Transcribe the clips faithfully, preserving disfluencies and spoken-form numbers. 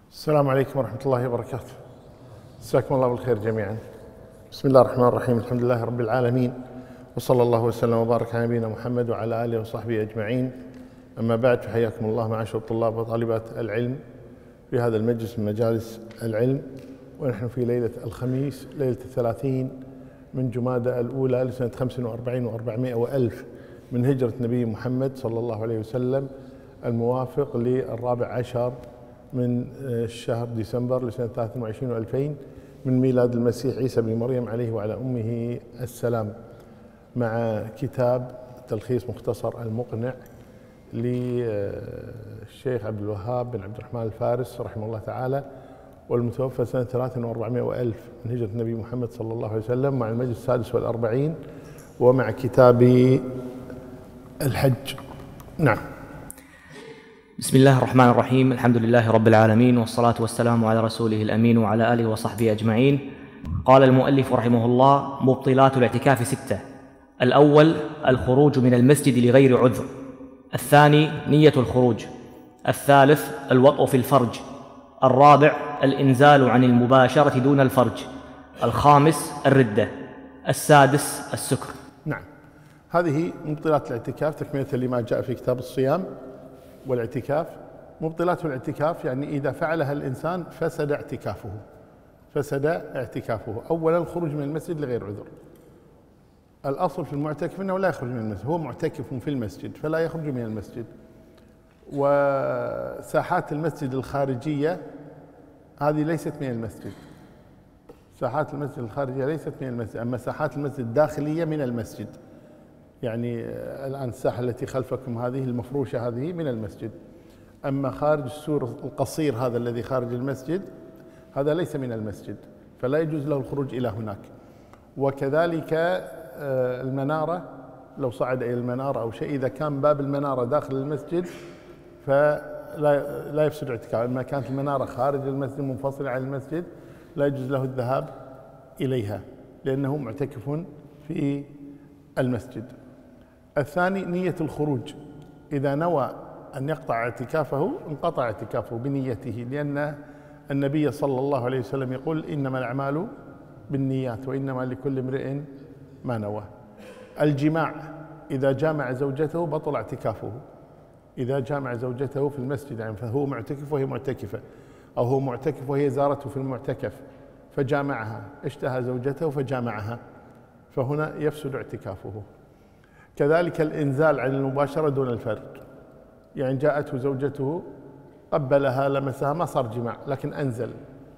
السلام عليكم ورحمة الله وبركاته. مساكم الله بالخير جميعا. بسم الله الرحمن الرحيم، الحمد لله رب العالمين، وصلى الله وسلم وبارك على نبينا محمد وعلى آله وصحبه أجمعين. أما بعد، فحياكم الله معاشر الطلاب وطالبات العلم في هذا المجلس من مجالس العلم، ونحن في ليلة الخميس ليلة الثلاثين من جمادى الأولى لسنة خمس وأربعين وأربعمائة وألف من هجرة نبي محمد صلى الله عليه وسلم، الموافق للرابع عشر من شهر ديسمبر لسنة ثلاثة وعشرين وألفين من ميلاد المسيح عيسى بن مريم عليه وعلى أمه السلام، مع كتاب تلخيص مختصر المقنع للشيخ عبد الوهاب بن عبد الرحمن الفارس رحمه الله تعالى، والمتوفى سنة ثلاثة وأربعمائة وألف من هجرة النبي محمد صلى الله عليه وسلم، مع المجلس السادس والأربعين، ومع كتاب الحج. نعم. بسم الله الرحمن الرحيم، الحمد لله رب العالمين، والصلاة والسلام على رسوله الأمين وعلى آله وصحبه أجمعين. قال المؤلف رحمه الله: مبطلات الاعتكاف ستة. الأول الخروج من المسجد لغير عذر. الثاني نية الخروج. الثالث الوطء في الفرج. الرابع الإنزال عن المباشرة دون الفرج. الخامس الردة. السادس السكر. نعم، هذه مبطلات الاعتكاف تكملة لما جاء في كتاب الصيام والاعتكاف. مبطلات الاعتكاف يعني إذا فعلها الإنسان فسد اعتكافه فسد اعتكافه أولا الخروج من المسجد لغير عذر. الأصل في المعتكف أنه لا يخرج من المسجد، هو معتكف في المسجد فلا يخرج من المسجد. وساحات المسجد الخارجية هذه ليست من المسجد، ساحات المسجد الخارجية ليست من المسجد، أما ساحات المسجد الداخلية من المسجد. يعني الآن الساحة التي خلفكم هذه المفروشة هذه من المسجد، أما خارج السور القصير هذا الذي خارج المسجد هذا ليس من المسجد، فلا يجوز له الخروج إلى هناك. وكذلك المنارة، لو صعد إلى المنارة أو شيء، إذا كان باب المنارة داخل المسجد فلا لا يفسد اعتكافه، أما كانت المنارة خارج المسجد منفصلة عن المسجد لا يجوز له الذهاب إليها لأنه معتكف في المسجد. الثاني نية الخروج، إذا نوى أن يقطع اعتكافه انقطع اعتكافه بنيته، لأن النبي صلى الله عليه وسلم يقول: إنما الأعمال بالنيات وإنما لكل امرئ ما نوى. الجماع، إذا جامع زوجته بطل اعتكافه، إذا جامع زوجته في المسجد يعني فهو معتكف وهي معتكفة، أو هو معتكف وهي زارته في المعتكف فجامعها، اشتهى زوجته فجامعها، فهنا يفسد اعتكافه. كذلك الإنزال عن المباشرة دون الفرج، يعني جاءته زوجته قبلها لمسها ما صار جماع لكن أنزل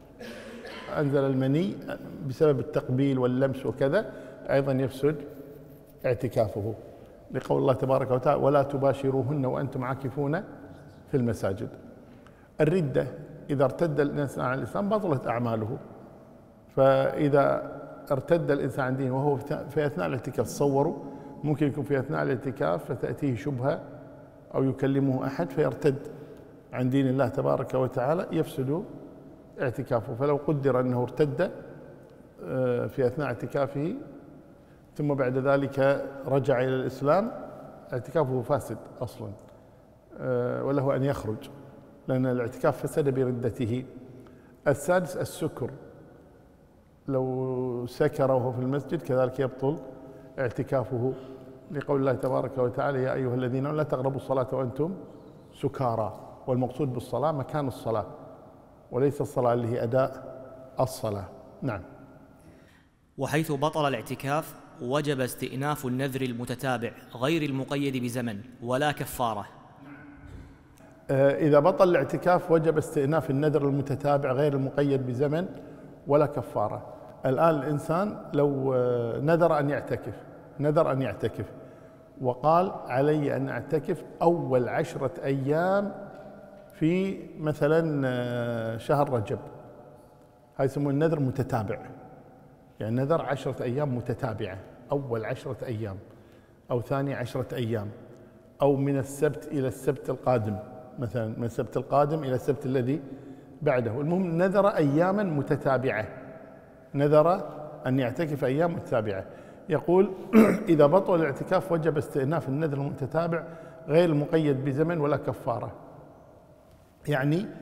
أنزل المني بسبب التقبيل واللمس وكذا، أيضا يفسد اعتكافه، لقول الله تبارك وتعالى: ولا تباشروهن وأنتم عاكفون في المساجد. الردة، إذا ارتد الإنسان عن الإسلام بطلت أعماله، فإذا ارتد الإنسان عن دينه وهو في أثناء الاعتكاف، تصوروا ممكن يكون في أثناء الاعتكاف فتأتيه شبهة أو يكلمه أحد فيرتد عن دين الله تبارك وتعالى، يفسد اعتكافه. فلو قدر أنه ارتد في أثناء اعتكافه ثم بعد ذلك رجع إلى الإسلام، اعتكافه فاسد أصلا، وله أن يخرج لأن الاعتكاف فسد بردته. السادس السكر، لو سكر وهو في المسجد كذلك يبطل اعتكافه، لقول الله تبارك وتعالى: يا أيها الذين آمنوا لا تقربوا الصلاة وأنتم سكارى. والمقصود بالصلاة مكان الصلاة، وليس الصلاة اللي هي أداء الصلاة. نعم. وحيث بطل الاعتكاف وجب استئناف النذر المتتابع غير المقيد بزمن ولا كفارة. إذا بطل الاعتكاف وجب استئناف النذر المتتابع غير المقيد بزمن ولا كفارة. الآن الإنسان لو نذر أن يعتكف نذر أن يعتكف وقال: علي أن أعتكف أول عشرة أيام في مثلا شهر رجب، هذا يسمونه النذر متتابع، يعني نذر عشرة أيام متتابعة، أول عشرة أيام أو ثاني عشرة أيام، أو من السبت إلى السبت القادم، مثلا من السبت القادم إلى السبت الذي بعده. المهم نذر أياما متتابعة، نذر أن يعتكف أيام متتابعة. يقول: إذا بطل الاعتكاف وجب استئناف النذر المتتابع غير المقيد بزمن ولا كفارة. يعني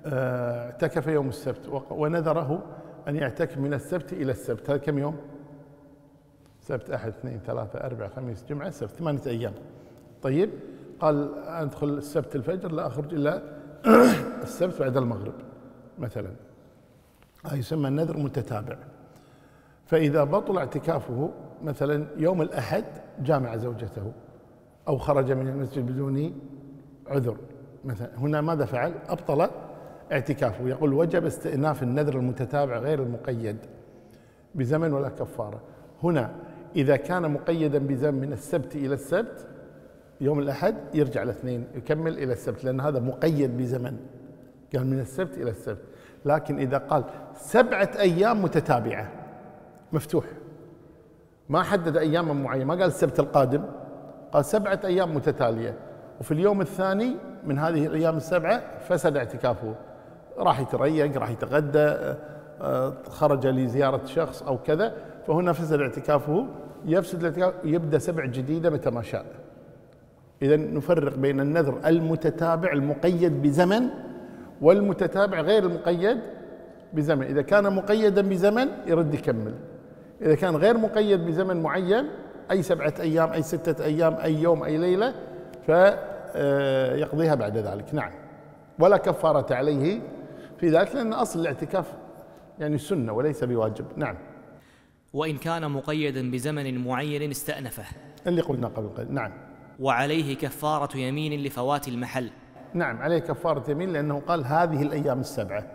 اعتكف يوم السبت ونذره أن يعتكف من السبت إلى السبت، هذا كم يوم؟ سبت أحد اثنين ثلاثة أربعة خميس جمعة سبت، ثمانية أيام. طيب قال أدخل السبت الفجر لا أخرج إلا السبت بعد المغرب مثلا، هذا يسمى النذر متتابع. فإذا بطل اعتكافه مثلا يوم الأحد جامع زوجته أو خرج من المسجد بدون عذر مثلا، هنا ماذا فعل؟ أبطل اعتكافه. يقول وجب استئناف النذر المتتابع غير المقيد بزمن ولا كفارة. هنا إذا كان مقيدا بزمن من السبت إلى السبت يوم الأحد يرجع الاثنين يكمل إلى السبت، لأن هذا مقيد بزمن، قال من السبت إلى السبت. لكن إذا قال سبعة أيام متتابعة مفتوح، ما حدد أياما معينة، ما قال السبت القادم، قال سبعة أيام متتالية، وفي اليوم الثاني من هذه الأيام السبعة فسد اعتكافه، راح يتريق، راح يتغدى، خرج لزيارة شخص أو كذا، فهنا فسد اعتكافه، يفسد الاعتكاف، يبدأ سبع جديدة متى ما شاء. إذا نفرق بين النذر المتتابع المقيد بزمن والمتتابع غير المقيد بزمن. إذا كان مقيدا بزمن يرد يكمل، إذا كان غير مقيد بزمن معين أي سبعة أيام أي ستة أيام أي يوم أي ليلة فيقضيها بعد ذلك. نعم، ولا كفارة عليه في ذلك، لأن أصل الاعتكاف يعني سنة وليس بواجب. نعم. وإن كان مقيدا بزمن معين استأنفه، اللي قلنا قبل قليل. نعم. وعليه كفارة يمين لفوات المحل. نعم، عليه كفارة يمين لأنه قال هذه الأيام السبعة،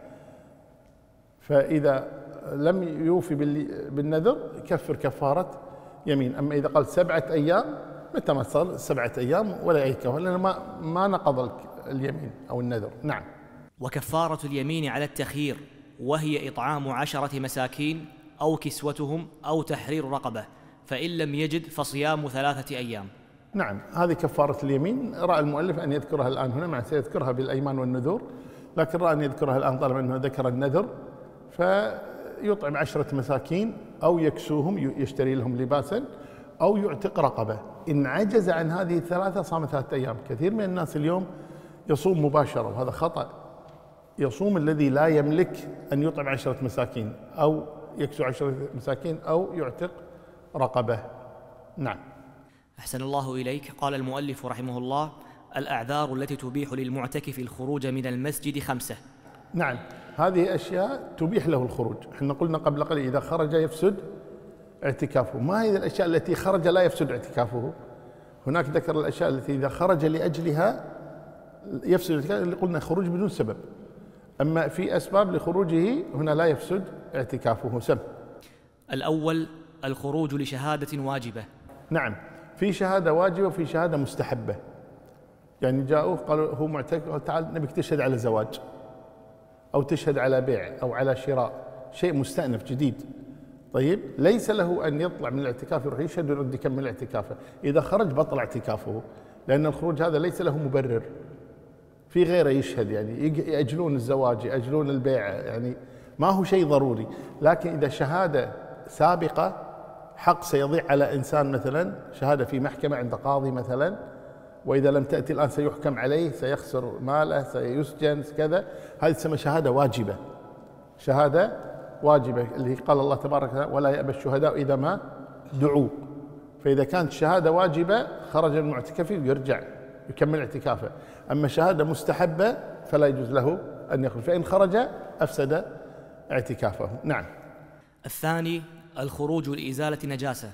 فإذا لم يوفي بالنذر كفر كفارة يمين. أما إذا قال سبعة أيام متى ما صار سبعة أيام ولا أي كفارة، لأنه ما ما نقض اليمين أو النذر. نعم. وكفارة اليمين على التخيير، وهي إطعام عشرة مساكين أو كسوتهم أو تحرير رقبة، فإن لم يجد فصيام ثلاثة أيام. نعم، هذه كفارة اليمين. رأى المؤلف أن يذكرها الآن هنا، مع سيذكرها بالأيمان والنذور، لكن رأى أن يذكرها الآن طالما أنه ذكر النذر، فيطعم عشرة مساكين أو يكسوهم يشتري لهم لباسا أو يعتق رقبة. إن عجز عن هذه الثلاثة صام ثلاثة أيام. كثير من الناس اليوم يصوم مباشرة وهذا خطأ. يصوم الذي لا يملك أن يطعم عشرة مساكين أو يكسو عشرة مساكين أو يعتق رقبة. نعم. أحسن الله إليك. قال المؤلف رحمه الله: الأعذار التي تبيح للمعتكف الخروج من المسجد خمسة. نعم، هذه أشياء تبيح له الخروج. احنا قلنا قبل قليل إذا خرج يفسد اعتكافه. ما هي الأشياء التي خرج لا يفسد اعتكافه؟ هناك ذكر الأشياء التي إذا خرج لأجلها يفسد اعتكافه، اللي قلنا خروج بدون سبب. أما في أسباب لخروجه هنا لا يفسد اعتكافه. سم. الأول الخروج لشهادة واجبة. نعم، في شهادة واجبة وفي شهادة مستحبة. يعني جاءوه قالوا هو معتكف، قال تعال نبيك تشهد على زواج أو تشهد على بيع أو على شراء، شيء مستأنف جديد. طيب ليس له أن يطلع من الاعتكاف يروح يشهد ويرد يكمل اعتكافه. إذا خرج بطل اعتكافه، لأن الخروج هذا ليس له مبرر. في غيره يشهد، يعني يأجلون الزواج يأجلون البيع، يعني ما هو شيء ضروري. لكن إذا شهادة سابقة، حق سيضيع على إنسان، مثلا شهادة في محكمة عند قاضي مثلا، وإذا لم تأتي الآن سيحكم عليه، سيخسر ماله، سيسجن كذا، هذه تسمى شهادة واجبة. شهادة واجبة اللي قال الله تبارك وتعالى: ولا يأبى الشهداء إذا ما دعوا. فإذا كانت شهادة واجبة خرج المعتكف ويرجع يكمل اعتكافه. أما شهادة مستحبة فلا يجوز له أن يخرج، فإن خرج أفسد اعتكافه. نعم. الثاني الخروج لإزالة نجاسة.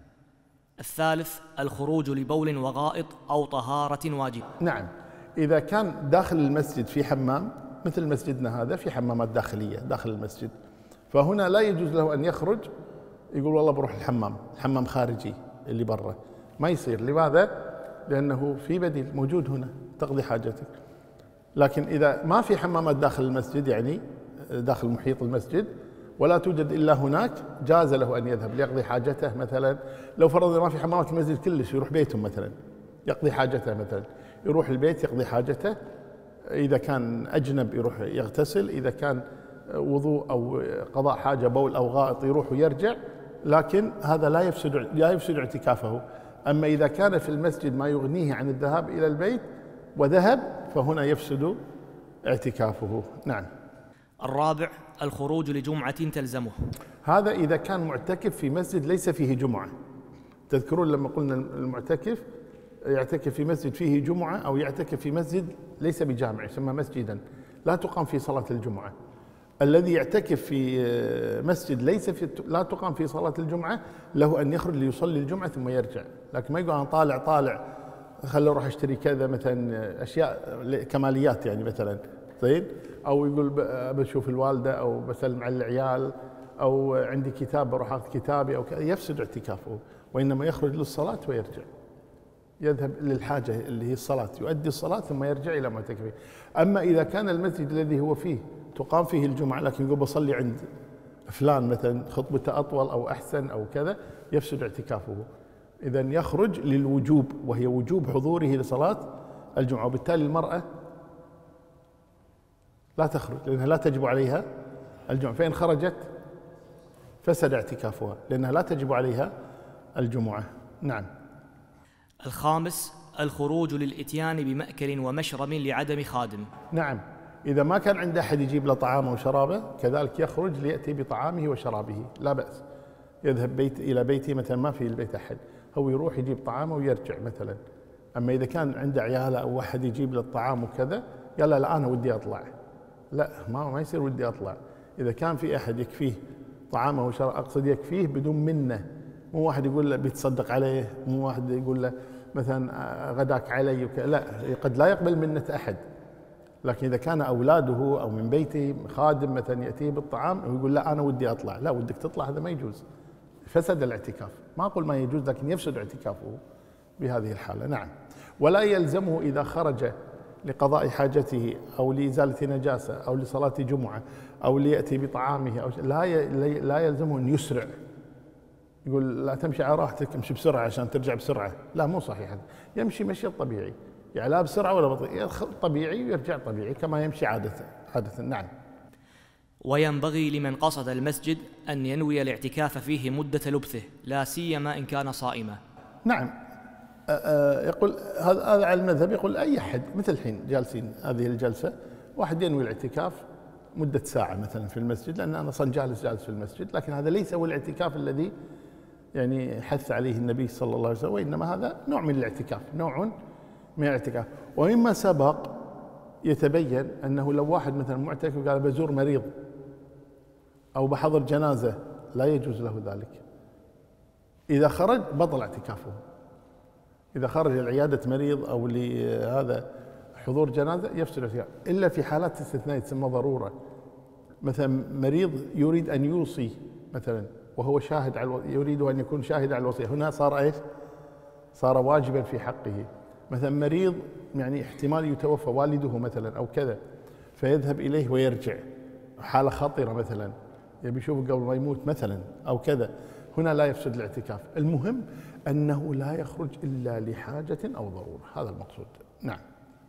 الثالث الخروج لبول وغائط أو طهارة واجب. نعم، إذا كان داخل المسجد في حمام مثل مسجدنا هذا، في حمامات داخلية داخل المسجد، فهنا لا يجوز له أن يخرج يقول والله بروح الحمام، الحمام خارجي اللي برا، ما يصير. لماذا؟ لأنه في بديل موجود هنا تقضي حاجتك. لكن إذا ما في حمامات داخل المسجد، يعني داخل محيط المسجد، ولا توجد إلا هناك، جاز له أن يذهب ليقضي حاجته. مثلا لو فرضنا ما في حمامات المسجد كلش، يروح بيتهم مثلا يقضي حاجته، مثلا يروح البيت يقضي حاجته. إذا كان أجنب يروح يغتسل، إذا كان وضوء أو قضاء حاجة بول أو غائط يروح ويرجع، لكن هذا لا يفسد لا يفسد اعتكافه. أما إذا كان في المسجد ما يغنيه عن الذهاب إلى البيت وذهب، فهنا يفسد اعتكافه. نعم. الرابع الخروج لجمعة تلزمه. هذا إذا كان معتكف في مسجد ليس فيه جمعة. تذكرون لما قلنا المعتكف يعتكف في مسجد فيه جمعة أو يعتكف في مسجد ليس بجامع يسمى مسجدا لا تقام فيه صلاة الجمعة. الذي يعتكف في مسجد ليس في لا تقام فيه صلاة الجمعة له أن يخرج ليصلي الجمعة ثم يرجع، لكن ما يقول أنا طالع طالع خلي أروح أشتري كذا مثلا أشياء كماليات يعني مثلا زين، أو يقول بشوف الوالدة أو بسلم على العيال أو عندي كتاب بروح أخذ كتابي أو كذا، يفسد اعتكافه، وإنما يخرج للصلاة ويرجع، يذهب للحاجة اللي هي الصلاة، يؤدي الصلاة ثم يرجع إلى معتكفه. أما إذا كان المسجد الذي هو فيه تقام فيه الجمعة لكن يقول بصلي عند فلان مثلا خطبته أطول أو أحسن أو كذا، يفسد اعتكافه. إذا يخرج للوجوب وهي وجوب حضوره لصلاة الجمعة، وبالتالي المرأة لا تخرج لأنها لا تجب عليها الجمعة، فإن خرجت فسد اعتكافها لأنها لا تجب عليها الجمعة. نعم. الخامس الخروج للإتيان بمأكل ومشرب لعدم خادم. نعم، إذا ما كان عنده أحد يجيب له طعامه وشرابه كذلك يخرج ليأتي بطعامه وشرابه لا بأس، يذهب بيت إلى بيته مثلا ما في البيت أحد، هو يروح يجيب طعامه ويرجع مثلا. أما إذا كان عنده عياله أو أحد يجيب له الطعام وكذا يلا لا أنا ودي أطلع، لا ما ما يصير ودي أطلع. إذا كان في أحد يكفيه طعامه وشرابه، أقصد يكفيه بدون منه، مو واحد يقول له بيتصدق عليه، مو واحد يقول له مثلا غداك علي وكذا، لا قد لا يقبل منة أحد. لكن إذا كان أولاده أو من بيته خادم مثلا يأتيه بالطعام ويقول لا أنا ودي أطلع، لا ودك تطلع هذا ما يجوز، فسد الاعتكاف. ما أقول ما يجوز لكن يفسد اعتكافه بهذه الحالة. نعم. ولا يلزمه إذا خرج لقضاء حاجته أو لإزالة نجاسة أو لصلاة جمعة أو ليأتي بطعامه أو لا لا يلزمه أن يسرع، يقول لا تمشي على راحتك امشي بسرعة عشان ترجع بسرعة، لا مو صحيح هذا. يمشي مشي الطبيعي، يعني لا بسرعة ولا بطيء، طبيعي ويرجع طبيعي كما يمشي عادة عادة. نعم. وينبغي لمن قصد المسجد أن ينوي الاعتكاف فيه مدة لبثه لا سيما إن كان صائما. نعم. يقول هذا على المذهب، يقول أي أحد مثل الحين جالسين هذه الجلسة واحد ينوي الاعتكاف مدة ساعة مثلا في المسجد لأن أنا أصلا جالس جالس في المسجد، لكن هذا ليس هو الاعتكاف الذي يعني حث عليه النبي صلى الله عليه وسلم، وإنما هذا نوع من الاعتكاف، نوع من الاعتكاف. ومما سبق يتبين أنه لو واحد مثلا معتكف وقال بزور مريض أو بحضر جنازة لا يجوز له ذلك، إذا خرج بطل اعتكافه. إذا خرج لعيادة مريض أو لهذا حضور جنازة يفسد الاعتكاف، إلا في حالات استثنائية تسمى ضرورة، مثلا مريض يريد أن يوصي مثلا وهو شاهد على يريد أن يكون شاهد على الوصية، هنا صار إيش؟ صار واجبا في حقه. مثلا مريض يعني احتمال يتوفى والده مثلا أو كذا فيذهب إليه ويرجع، حالة خطرة مثلا يبي يشوفه قبل ما يموت مثلا أو كذا، هنا لا يفسد الاعتكاف. المهم أنه لا يخرج إلا لحاجة أو ضرورة، هذا المقصود. نعم.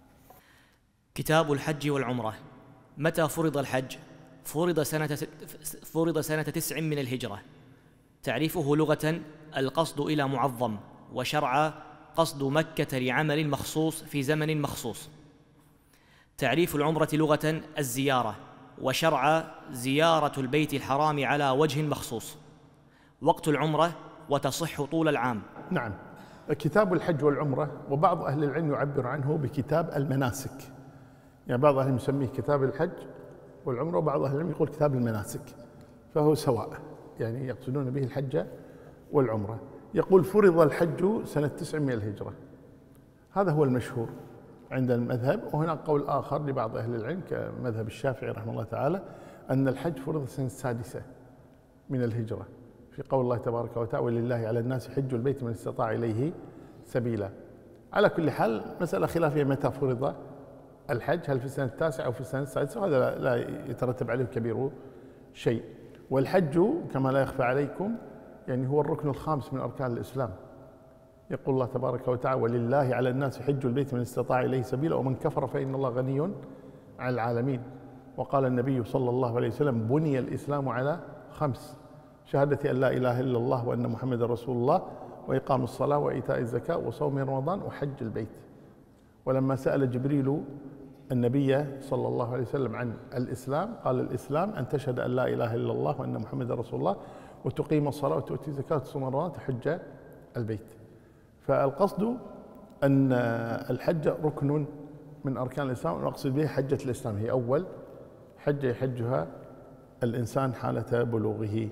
كتاب الحج والعمرة. متى فرض الحج؟ فرض سنة فرض سنة تسع من الهجرة. تعريفه لغة القصد إلى معظم، وشرعا قصد مكة لعمل مخصوص في زمن مخصوص. تعريف العمرة لغة الزيارة، وشرعا زيارة البيت الحرام على وجه مخصوص. وقت العمرة وتصح طول العام. نعم. كتاب الحج والعمرة، وبعض أهل العلم يعبر عنه بكتاب المناسك، يعني بعض أهل العلم يسميه كتاب الحج والعمرة وبعض أهل العلم يقول كتاب المناسك، فهو سواء يعني يقصدون به الحج والعمرة. يقول فرض الحج سنة تسع من الهجرة، هذا هو المشهور عند المذهب. وهناك قول آخر لبعض أهل العلم كمذهب الشافعي رحمه الله تعالى أن الحج فرض السنة السادسة من الهجرة، في قول الله تبارك وتعالى ولله على الناس حج البيت من استطاع إليه سبيلا. على كل حال مسألة خلافية متى فرض الحج، هل في السنة التاسعة أو في السنة السادسة، وهذا لا يترتب عليه كبير شيء. والحج كما لا يخفى عليكم يعني هو الركن الخامس من أركان الإسلام. يقول الله تبارك وتعالى ولله على الناس حج البيت من استطاع إليه سبيلا ومن كفر فإن الله غني عن العالمين. وقال النبي صلى الله عليه وسلم بني الإسلام على خمس: شهادة أن لا إله إلا الله وأن محمد رسول الله، وإقام الصلاة وإيتاء الزكاة وصوم رمضان وحج البيت. ولما سأل جبريل النبي صلى الله عليه وسلم عن الإسلام قال: الإسلام أن تشهد أن لا إله إلا الله وأن محمد رسول الله وتقيم الصلاة وتؤتي الزكاة وتصوم رمضان وتحج البيت. فالقصد أن الحج ركن من أركان الإسلام، ونقصد به حجة الإسلام، هي أول حجة يحجها الإنسان حالة بلوغه.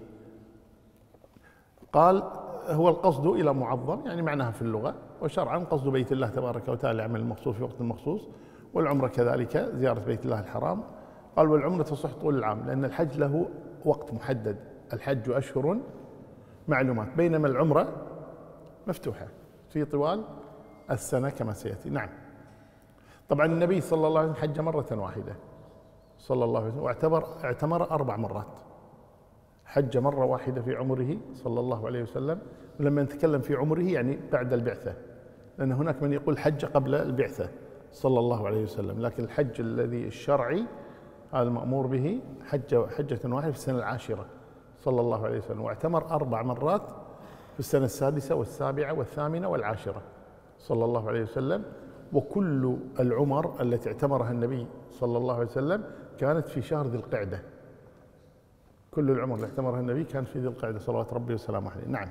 قال: هو القصد إلى معظم، يعني معناها في اللغة، وشرعا قصد بيت الله تبارك وتعالى عمل المخصوص في وقت مخصوص، والعمرة كذلك زيارة بيت الله الحرام. قال: والعمرة تصح طول العام، لأن الحج له وقت محدد، الحج أشهر معلومات، بينما العمرة مفتوحة في طوال السنة كما سيأتي. نعم. طبعا النبي صلى الله عليه وسلم حج مرة واحدة صلى الله عليه وسلم، واعتبر اعتمر أربع مرات. حج مرة واحدة في عمره صلى الله عليه وسلم، ولما نتكلم في عمره يعني بعد البعثة، لأن هناك من يقول حج قبل البعثة صلى الله عليه وسلم، لكن الحج الذي الشرعي هذا المأمور به حج حجة واحدة في السنة العاشرة صلى الله عليه وسلم، واعتمر أربع مرات في السنة السادسة والسابعة والثامنة والعاشرة صلى الله عليه وسلم. وكل العمر التي اعتمرها النبي صلى الله عليه وسلم كانت في شهر ذي القعدة، كل العمر اللي اعتمرها النبي كانت في ذي القعدة صلوات ربي وسلامه عليه. نعم.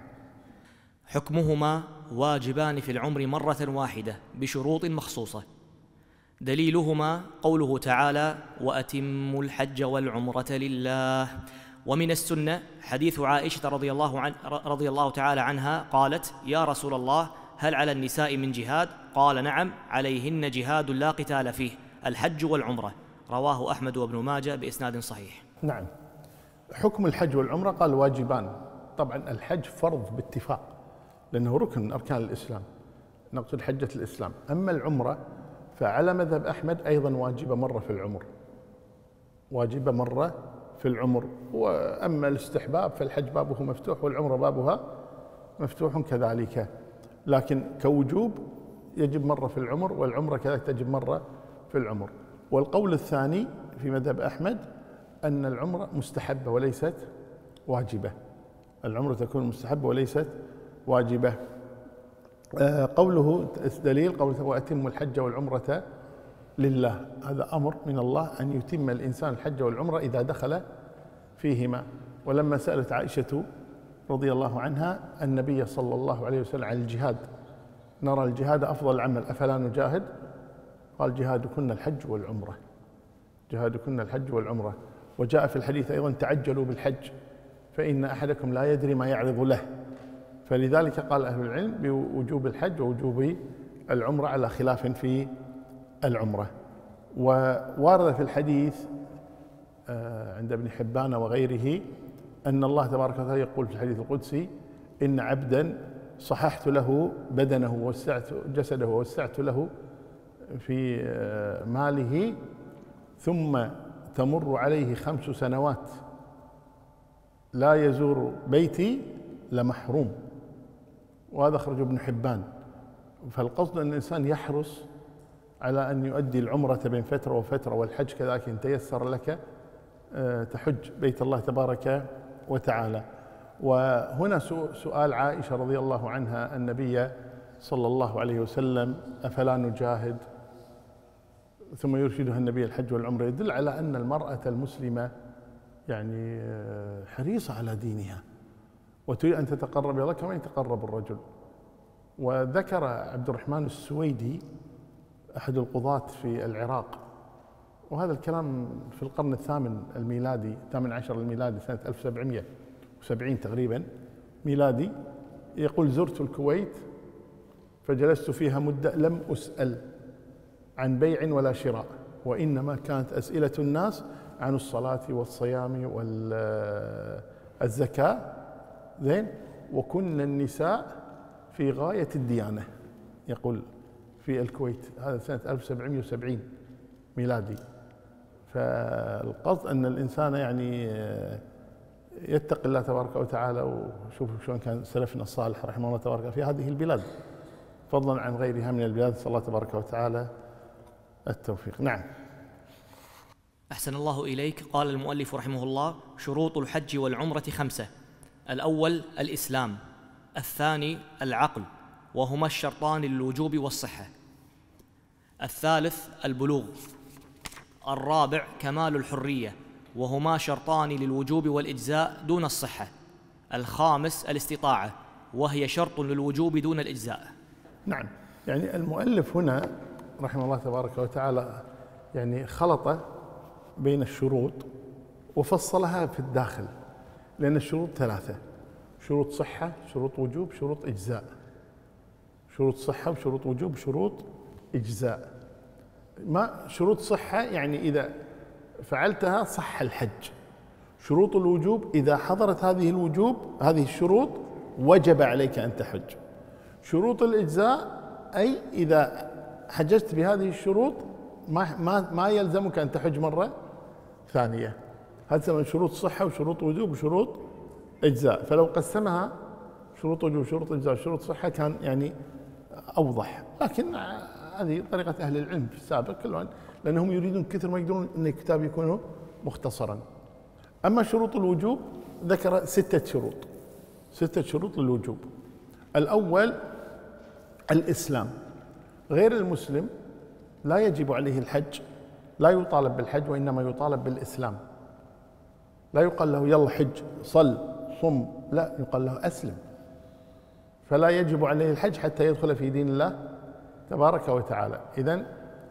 حكمهما واجبان في العمر مرة واحدة بشروط مخصوصة. دليلهما قوله تعالى: وأتموا الحج والعمرة لله. ومن السنة حديث عائشة رضي الله, عن رضي الله تعالى عنها قالت: يا رسول الله، هل على النساء من جهاد؟ قال: نعم، عليهن جهاد لا قتال فيه، الحج والعمرة. رواه أحمد وابن ماجه بإسناد صحيح. نعم. حكم الحج والعمرة قال واجبان. طبعا الحج فرض باتفاق لأنه ركن من أركان الإسلام، نقصد حجة الإسلام. أما العمرة فعلى مذهب أحمد أيضا واجبة مرة في العمر، واجبة مرة في العمر. وأما الاستحباب فالحج بابه مفتوح والعمرة بابها مفتوح كذلك، لكن كوجوب يجب مرة في العمر، والعمرة كذلك تجب مرة في العمر. والقول الثاني في مذهب أحمد أن العمرة مستحبة وليست واجبة، العمرة تكون مستحبة وليست واجبة. قوله دليل قوله: وأتم الحج والعمرة لله، هذا أمر من الله أن يتم الإنسان الحج والعمرة إذا دخل فيهما. ولما سألت عائشة رضي الله عنها النبي صلى الله عليه وسلم عن الجهاد: نرى الجهاد أفضل العمل أفلا نجاهد؟ قال: جهادكن الحج والعمرة، جهادكن الحج والعمرة. وجاء في الحديث أيضا: تعجلوا بالحج فإن أحدكم لا يدري ما يعرض له. فلذلك قال أهل العلم بوجوب الحج ووجوب العمرة على خلاف في العمرة. ووارد في الحديث عند ابن حبان وغيره أن الله تبارك وتعالى يقول في الحديث القدسي: إن عبدا صححت له بدنه ووسعت جسده ووسعت له في ماله ثم تمر عليه خمس سنوات لا يزور بيتي لمحروم. وهذا أخرجه ابن حبان. فالقصد أن الإنسان يحرص على أن يؤدي العمرة بين فترة وفترة، والحج كذلك إن تيسر لك تحج بيت الله تبارك وتعالى. وهنا سؤال عائشة رضي الله عنها النبي صلى الله عليه وسلم: أفلا نجاهد؟ ثم يرشدها النبي الحج والعمرة، يدل على أن المرأة المسلمة يعني حريصة على دينها وتريد أن تتقرب إلى الله كما يتقرب الرجل. وذكر عبد الرحمن السويدي أحد القضاة في العراق، وهذا الكلام في القرن الثامن الميلادي، الثامن عشر الميلادي، سنة ألف وسبعمائة وسبعين تقريبا ميلادي، يقول: زرت الكويت فجلست فيها مدة لم أسأل عن بيع ولا شراء، وإنما كانت أسئلة الناس عن الصلاة والصيام والزكاة، زين، وكن النساء في غاية الديانة، يقول في الكويت، هذا سنة ألف وسبعمائة وسبعين ميلادي. فالقصد أن الإنسان يعني يتقي الله تبارك وتعالى. وشوفوا شلون كان سلفنا الصالح رحمه الله تبارك في هذه البلاد فضلا عن غيرها من البلاد، صلى الله تبارك وتعالى التوفيق. نعم. أحسن الله إليك. قال المؤلف رحمه الله: شروط الحج والعمرة خمسة. الأول الإسلام، الثاني العقل وهما الشرطان للوجوب والصحة، الثالث البلوغ، الرابع كمال الحرية، وهما شرطان للوجوب والإجزاء دون الصحة. الخامس الاستطاعة، وهي شرط للوجوب دون الإجزاء. نعم، يعني المؤلف هنا رحمه الله تبارك وتعالى يعني خلط بين الشروط وفصلها في الداخل، لأن الشروط ثلاثة: شروط صحة، شروط وجوب، شروط إجزاء. شروط صحة وشروط وجوب وشروط إجزاء. ما شروط صحة يعني إذا فعلتها صح الحج. شروط الوجوب إذا حضرت هذه الوجوب هذه الشروط وجب عليك أن تحج. شروط الإجزاء أي إذا حججت بهذه الشروط ما ما ما يلزمك أن تحج مرة ثانية. هذه شروط صحة وشروط وجوب وشروط إجزاء. فلو قسمها شروط وجوب شروط إجزاء شروط صحة كان يعني أوضح، لكن هذه طريقة أهل العلم في السابق كلهم، لأنهم يريدون كثر ما يقدرون أن الكتاب يكون مختصرا. أما شروط الوجوب ذكر ستة شروط، ستة شروط للوجوب. الأول الإسلام. غير المسلم لا يجب عليه الحج، لا يطالب بالحج، وإنما يطالب بالإسلام. لا يقال له يلا حج صل صم، لا، يقال له أسلم. فلا يجب عليه الحج حتى يدخل في دين الله تبارك وتعالى. إذن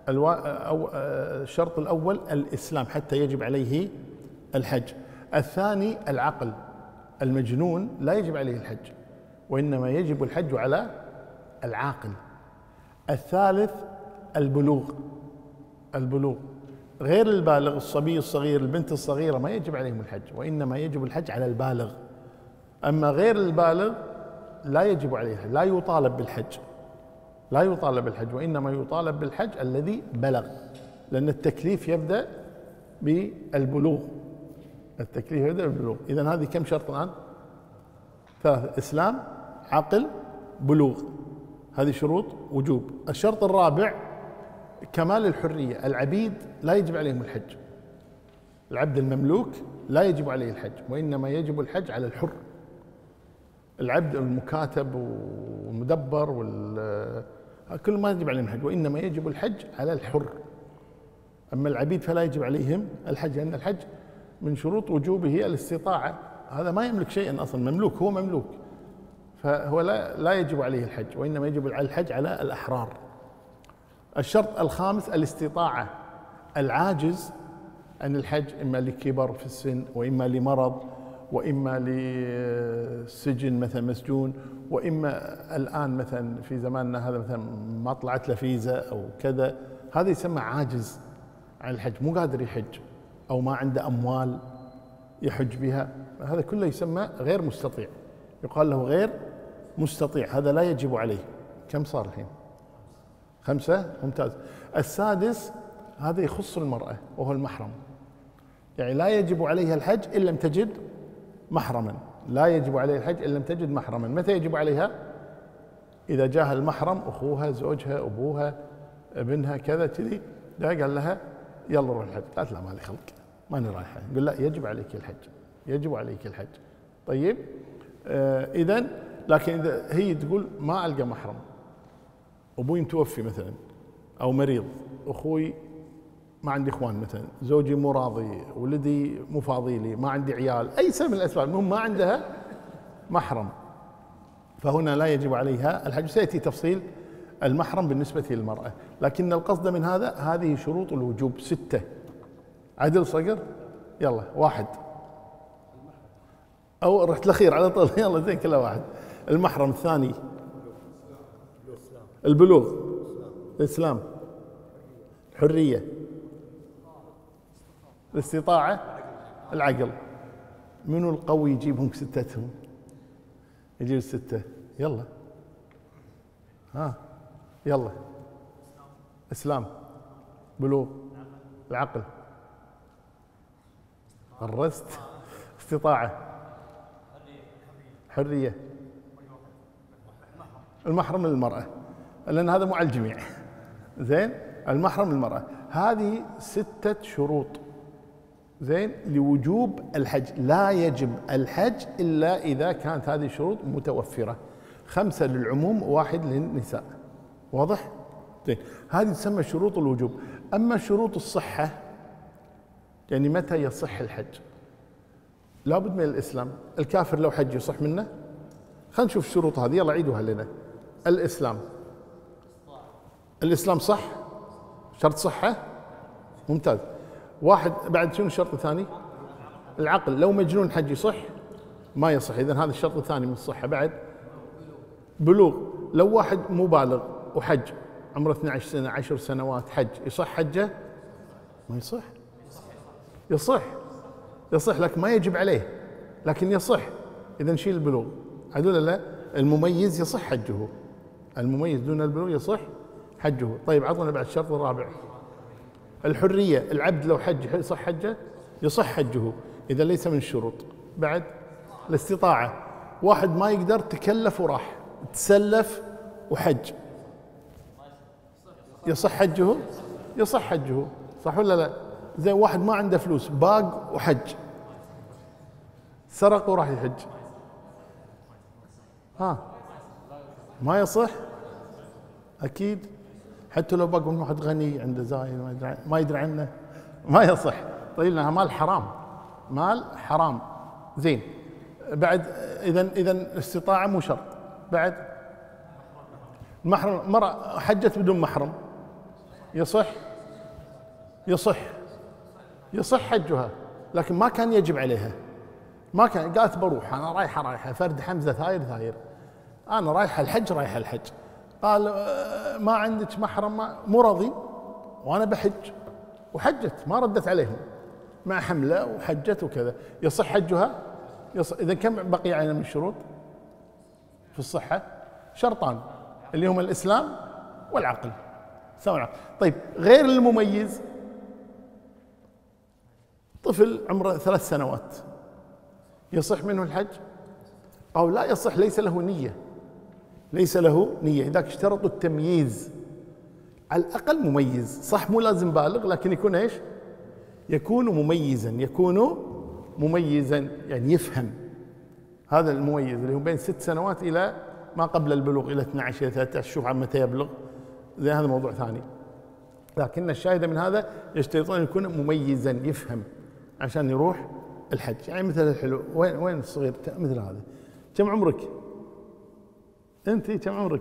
الشرط الأول الإسلام حتى يجب عليه الحج. الثاني العقل. المجنون لا يجب عليه الحج، وإنما يجب الحج على العاقل. الثالث البلوغ. البلوغ غير البالغ، الصبي الصغير البنت الصغيرة ما يجب عليهم الحج، وإنما يجب الحج على البالغ. أما غير البالغ لا يجب عليه الحج، لا يطالب بالحج، لا يطالب بالحج، وإنما يطالب بالحج الذي بلغ، لأن التكليف يبدأ بالبلوغ. التكليف يبدأ بالبلوغ. إذن هذه كم شرط الآن؟ ثلاثة: إسلام، عقل، بلوغ. هذه شروط وجوب. الشرط الرابع كمال الحرية. العبيد لا يجب عليهم الحج. العبد المملوك لا يجب عليه الحج، وإنما يجب الحج على الحر. العبد المكاتب والمدبر وال كل ما يجب عليهم الحج، وإنما يجب الحج على الحر. أما العبيد فلا يجب عليهم الحج، لأن الحج من شروط وجوبه الاستطاعة. هذا ما يملك شيئا أصلا، مملوك، هو مملوك، فهو لا لا يجب عليه الحج، وإنما يجب الحج على الأحرار. الشرط الخامس الاستطاعة. العاجز عن الحج إما لكبر في السن، وإما لمرض، وإما لسجن مثلا مسجون، وإما الآن مثلا في زماننا هذا مثلا ما طلعت له فيزا أو كذا، هذا يسمى عاجز عن الحج، مو قادر يحج، أو ما عنده أموال يحج بها، هذا كله يسمى غير مستطيع، يقال له غير مستطيع، هذا لا يجب عليه. كم صار الحين؟ خمسة، ممتاز. السادس هذا يخص المرأة وهو المحرم، يعني لا يجب عليها الحج إن لم تجد محرما، لا يجب عليها الحج إن لم تجد محرما. متى يجب عليها؟ إذا جاءها المحرم، أخوها، زوجها، أبوها، ابنها، كذا كذي، ده قال لها يلا روح الحج، قالت لا مالي خلق ماني رايحة، يقول لا يجب عليك الحج، يجب عليك الحج. طيب آه إذن، لكن إذا هي تقول ما ألقى محرم، أبوي متوفي مثلا أو مريض، أخوي ما عندي إخوان مثلا، زوجي مو راضي، ولدي مو فاضي لي، ما عندي عيال، أي سبب من الأسباب، المهم ما عندها محرم، فهنا لا يجب عليها الحج. سيأتي تفصيل المحرم بالنسبة للمرأة، لكن القصد من هذا هذه شروط الوجوب ستة. عدل صقر، يلا واحد، أو رحت الأخير على طول، يلا زين كله واحد. المحرم. الثاني البلوغ، الإسلام، الحرية، الاستطاعة، العقل. منو القوي يجيبهم ستتهم؟ يجيب الستة، يلا ها يلا. إسلام، بلوغ، العقل، الرست، استطاعة، حرية، المحرم للمرأة، لأن هذا مو على الجميع. زين، المحرم للمرأة، هذه ستة شروط زين لوجوب الحج. لا يجب الحج إلا إذا كانت هذه الشروط متوفرة، خمسة للعموم وواحد للنساء. واضح؟ زين، هذه تسمى شروط الوجوب. أما شروط الصحة يعني متى يصح الحج؟ لابد من الإسلام. الكافر لو حج يصح منه؟ خلينا نشوف الشروط هذه، يلا عيدوها لنا. الإسلام، الإسلام صح؟ شرط صحة؟ ممتاز. واحد بعد شنو الشرط الثاني؟ العقل. لو مجنون حج يصح؟ ما يصح. إذن هذا الشرط الثاني من الصحة. بعد بلوغ. لو واحد مو بالغ وحج عمره اثنتي عشرة سنة عشر سنوات حج يصح حجه؟ ما يصح. يصح يصح لكن ما يجب عليه، لكن يصح. إذا نشيل البلوغ. عدول لا، المميز يصح حجه، المميز دون البلوغ يصح حجه. طيب عطنا بعد الشرط الرابع. الحرية. العبد لو حج يصح حجه؟ يصح حجه، إذا ليس من الشروط. بعد الاستطاعة. واحد ما يقدر تكلف وراح تسلف وحج يصح حجه؟ يصح حجه، صح ولا لا؟ زي واحد ما عنده فلوس باق وحج، سرق وراح يحج، ها ما يصح؟ أكيد. حتى لو باق من واحد غني عنده زاين ما يدري ما يدري عنه ما يصح. طيب لها مال حرام، مال حرام. زين. بعد إذا إذا الاستطاعة مو شرط. بعد محرم. مرأة حجت بدون محرم يصح؟ يصح يصح حجها، لكن ما كان يجب عليها. ما كان قالت بروح أنا رايحة رايحة فرد حمزة ثاير ثاير، أنا رايحة الحج رايحة الحج. قال ما عندك محرم؟ مو راضي وأنا بحج، وحجت ما ردت عليهم مع حملة وحجت وكذا. يصح حجها؟ يصح. إذا كم بقي علينا من الشروط في الصحة؟ شرطان اللي هما الإسلام والعقل. سواء. طيب غير المميز، طفل عمره ثلاث سنوات يصح منه الحج أو لا يصح؟ ليس له نية، ليس له نية. إذا اشترطوا التمييز، على الأقل مميز، صح مو لازم بالغ لكن يكون إيش؟ يكون مميزا، يكون مميزا يعني يفهم. هذا المميز اللي هو بين ست سنوات إلى ما قبل البلوغ، إلى اثنتي عشر إلى ثلاثة عشر، شوف عن متى يبلغ، زي هذا موضوع ثاني. لكن الشاهد من هذا يشترطون أن يكون مميزا يفهم عشان يروح الحج. يعني مثل الحلو، وين وين الصغير مثل هذا؟ كم عمرك؟ أنت كم عمرك؟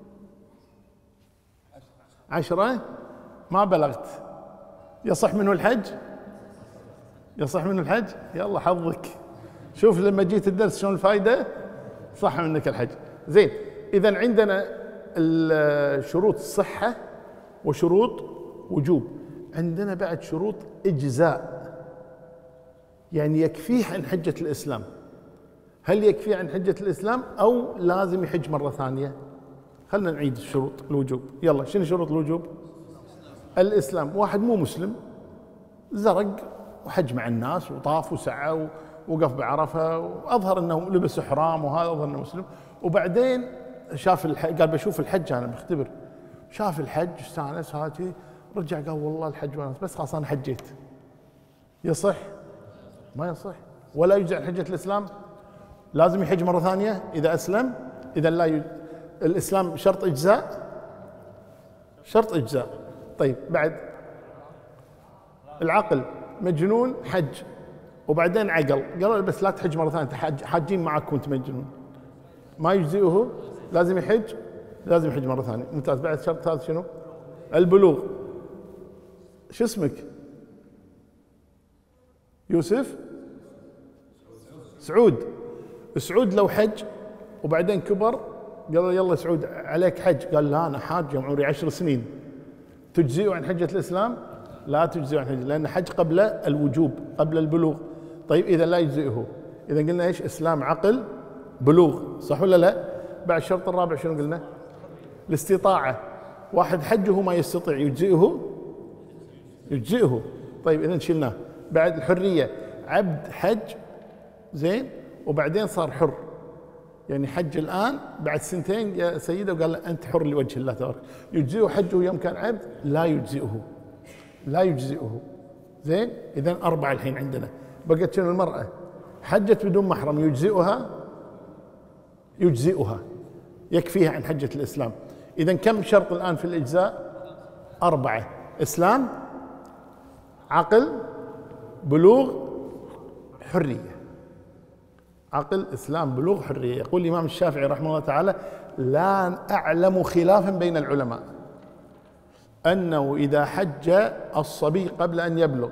عشرة؟ ما بلغت، يصح منه الحج؟ يصح منه الحج؟ يلا حظك. شوف لما جيت الدرس شلون الفائدة؟ صح منك الحج. زين. إذا عندنا شروط الصحة وشروط وجوب. عندنا بعد شروط إجزاء، يعني يكفيه عن حجة الإسلام. هل يكفيه عن حجة الإسلام أو لازم يحج مرة ثانية؟ خلنا نعيد الشروط الوجوب. يلا شنو شروط الوجوب؟ الإسلام. واحد مو مسلم زرق وحج مع الناس وطاف وسعى ووقف بعرفة وأظهر أنه لبس إحرام وهذا أظهر أنه مسلم، وبعدين شاف الحج قال بشوف الحج أنا بختبر، شاف الحج استانس هاتي، رجع قال والله الحج وناس بس خلاص أنا حجيت. يصح؟ ما يصح. ولا يجزي عن حجة الإسلام؟ لازم يحج مرة ثانية إذا أسلم؟ إذا لا يج... الإسلام شرط إجزاء؟ شرط إجزاء. طيب بعد العقل. مجنون حج وبعدين عقل، قالوا بس لا تحج مرة ثانية، حاجين معك وانت مجنون، ما يجزئه، لازم يحج، لازم يحج مرة ثانية. ممتاز. بعد الشرط الثالث شنو؟ البلوغ. شو اسمك؟ يوسف؟ سعود. سعود لو حج وبعدين كبر قالوا يلا سعود عليك حج، قال لا أنا حاج يوم عمري عشر سنين، تجزئه عن حجة الإسلام؟ لا تجزئه عن حجة، لأن حج قبل الوجوب قبل البلوغ. طيب إذا لا يجزئه، إذا قلنا إيش؟ إسلام عقل بلوغ، صح ولا لا؟ بعد الشرط الرابع شنو قلنا؟ الاستطاعة. واحد حجه ما يستطيع يجزئه؟ يجزئه. طيب إذا شلناه. بعد الحرية. عبد حج زين وبعدين صار حر، يعني حج الآن بعد سنتين يا سيده وقال له أنت حر لوجه الله تبارك، يجزئه حجه يوم كان عبد؟ لا يجزئه، لا يجزئه. زين. إذا أربعة الحين عندنا. بقت شنو؟ المرأة حجت بدون محرم يجزئها؟ يجزئها، يكفيها عن حجة الإسلام. إذا كم شرط الآن في الإجزاء؟ أربعة. إسلام، عقل، بلوغ حرية، عقل إسلام بلوغ حرية. يقول الإمام الشافعي رحمه الله تعالى: لا أعلم خلافا بين العلماء أنه إذا حج الصبي قبل أن يبلغ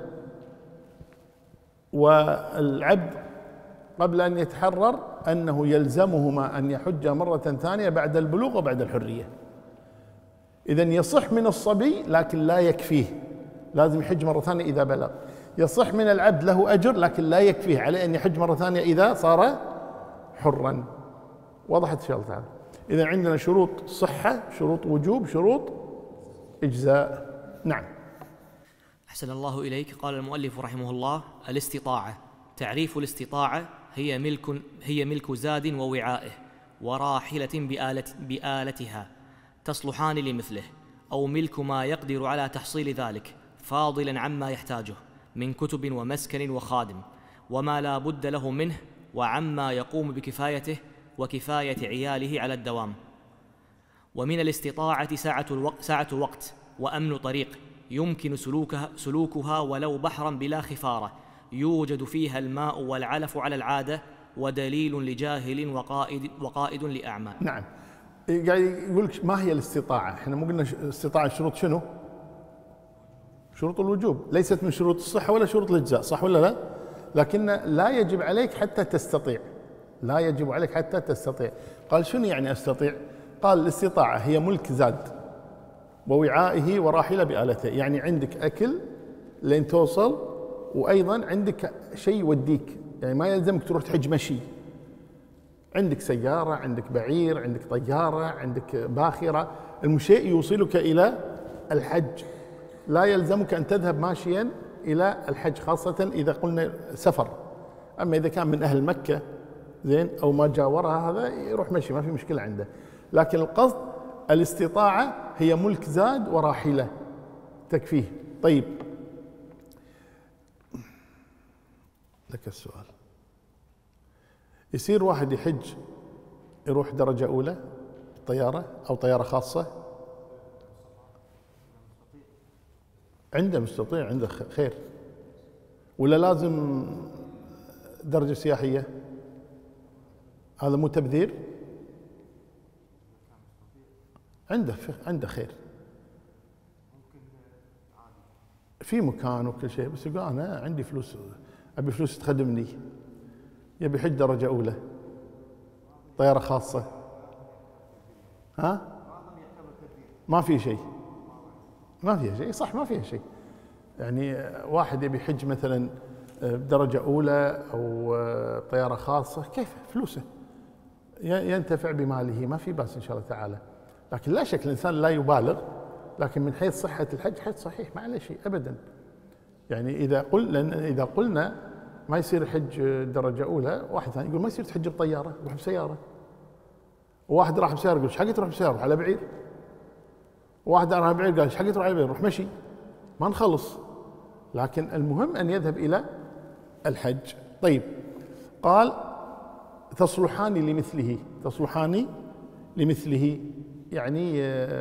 والعبد قبل أن يتحرر أنه يلزمهما أن يحج مرة ثانية بعد البلوغ وبعد الحرية. إذن يصح من الصبي لكن لا يكفيه، لازم يحج مرة ثانية إذا بلغ. يصح من العبد له أجر لكن لا يكفيه، عليه أن يحج مرة ثانية إذا صار حرا. وضحت إن شاء الله تعالى. إذا عندنا شروط صحة، شروط وجوب، شروط إجزاء. نعم. أحسن الله إليك. قال المؤلف رحمه الله: الاستطاعة. تعريف الاستطاعة: هي ملك هي ملك زاد ووعائه وراحلة بآلة بآلتها تصلحان لمثله، أو ملك ما يقدر على تحصيل ذلك فاضلا عما يحتاجه من كتب ومسكن وخادم وما لا بد له منه، وعما يقوم بكفايته وكفاية عياله على الدوام. ومن الاستطاعة سعة الوقت, سعة وقت وأمن طريق يمكن سلوكها, سلوكها ولو بحرا بلا خفارة يوجد فيها الماء والعلف على العادة، ودليل لجاهل وقائد, وقائد لأعمى. نعم. قاعد يقول لك ما هي الاستطاعة؟ احنا مو قلنا الاستطاعة شروط شنو؟ شروط الوجوب، ليست من شروط الصحة ولا شروط الإجزاء، صح ولا لا؟ لكن لا يجب عليك حتى تستطيع، لا يجب عليك حتى تستطيع. قال شنو يعني أستطيع؟ قال الاستطاعة هي ملك زاد ووعائه وراحلة بآلته، يعني عندك أكل لين توصل، وأيضا عندك شيء يوديك، يعني ما يلزمك تروح تحج مشي، عندك سيارة، عندك بعير، عندك طيارة، عندك باخرة، المشي يوصلك إلى الحج، لا يلزمك أن تذهب ماشيا إلى الحج، خاصة إذا قلنا سفر. أما إذا كان من أهل مكة زين أو ما جاورها هذا يروح مشي ما في مشكلة عنده. لكن القصد الاستطاعة هي ملك زاد وراحلة تكفيه. طيب لك السؤال، يصير واحد يحج يروح درجة أولى طيارة أو طيارة خاصة؟ عنده مستطيع، عنده خير، ولا لازم درجة سياحية؟ هذا مو تبذير؟ عنده عنده خير في مكان وكل شيء، بس يقول أنا عندي فلوس، أبي فلوس تخدمني، يبي حج درجة أولى طيارة خاصة، ها؟ ما في شيء، ما فيها شيء، صح ما فيها شيء. يعني واحد يبي حج مثلا بدرجة أولى أو طيارة خاصة، كيف فلوسه ينتفع بماله، ما في بأس إن شاء الله تعالى. لكن لا شك الإنسان لا يبالغ، لكن من حيث صحة الحج حج صحيح ما عليه شيء أبدا. يعني إذا قل لأن إذا قلنا ما يصير حج درجة أولى، واحد ثاني يقول ما يصير تحج بطيارة، روح بسيارة. وواحد راح بسيارة يقول ايش حقي تروح بسيارة؟ روح على بعير. وواحد راح بعير قال ايش حقي تروح على بعير؟ روح مشي. ما نخلص. لكن المهم أن يذهب إلى الحج. طيب قال تصلحان لمثله، تصلحان لمثله يعني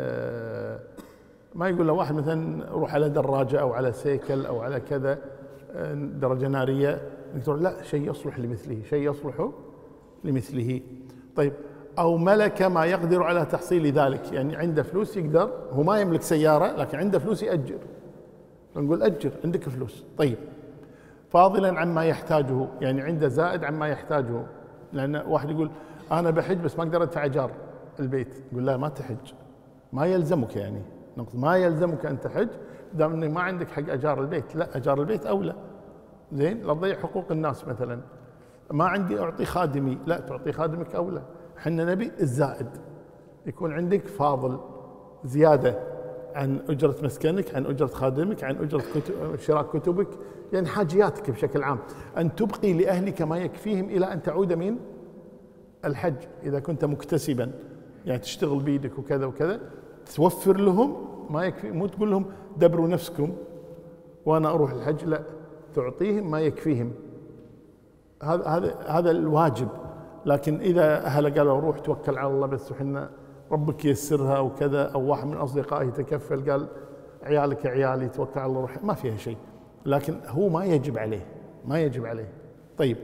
ما يقول له واحد مثلا روح على دراجة أو على سيكل أو على كذا درجة نارية، لا، شيء يصلح لمثله، شيء يصلح لمثله. طيب أو ملك ما يقدر على تحصيل ذلك، يعني عنده فلوس يقدر، هو ما يملك سيارة لكن عنده فلوس يأجر، نقول أجر عندك فلوس. طيب فاضلا عما يحتاجه، يعني عنده زائد عما يحتاجه، لأن واحد يقول أنا بحج بس ما أقدر أدفع إيجار البيت، يقول لا ما تحج، ما يلزمك، يعني ما يلزمك أن تحج دام أنك ما عندك حق أجار البيت، لا أجار البيت أولى، زين لا تضيع حقوق الناس. مثلا ما عندي أعطي خادمي، لا تعطي خادمك أولى. حنا نبي الزائد، يكون عندك فاضل زيادة عن أجرة مسكنك، عن أجرة خادمك، عن أجرة كتب شراء كتبك، يعني حاجياتك بشكل عام، أن تبقي لأهلك ما يكفيهم إلى أن تعود من الحج. إذا كنت مكتسبا يعني تشتغل بيدك وكذا وكذا، توفر لهم ما يكفي، مو تقول لهم دبروا نفسكم وأنا أروح الحج، لا، تعطيهم ما يكفيهم. هذا هذا هذا الواجب. لكن إذا أهله قالوا روح توكل على الله بس وحنا ربك ييسرها وكذا، أو واحد من أصدقائه يتكفل قال عيالك عيالي توكل على الله روح، ما فيها شيء. لكن هو ما يجب عليه، ما يجب عليه. طيب،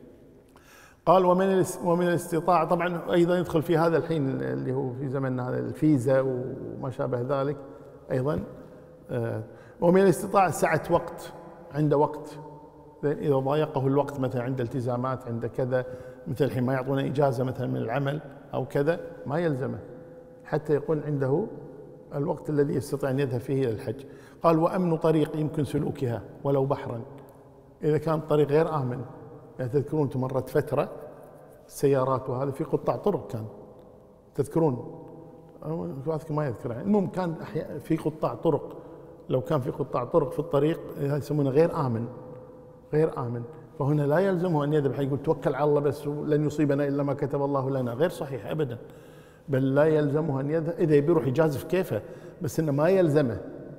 قال ومن ومن الاستطاعة، طبعا أيضا يدخل في هذا الحين اللي هو في زمننا هذا الفيزا وما شابه ذلك أيضا. ومن الاستطاعة سعة وقت، عنده وقت، إذا ضايقه الوقت مثلا عنده التزامات، عنده كذا، مثل الحين ما يعطونه إجازة مثلا من العمل أو كذا، ما يلزمه حتى يكون عنده الوقت الذي يستطيع أن يذهب فيه إلى الحج. قال وأمن طريق يمكن سلوكها ولو بحرا، إذا كان الطريق غير آمن. يعني تذكرون أنتم مرت فترة السيارات وهذا في قطاع طرق، كان تذكرون واثق ما يذكرها، المهم كان في قطاع طرق، لو كان في قطاع طرق في الطريق يسمونه غير آمن، غير آمن، فهنا لا يلزمه أن يذهب يقول توكل على الله بس لن يصيبنا إلا ما كتب الله لنا، غير صحيح أبدا، بل لا يلزمه أن يذهب، إذا يبي يروح يجازف كيفه، بس إنه ما يلزمه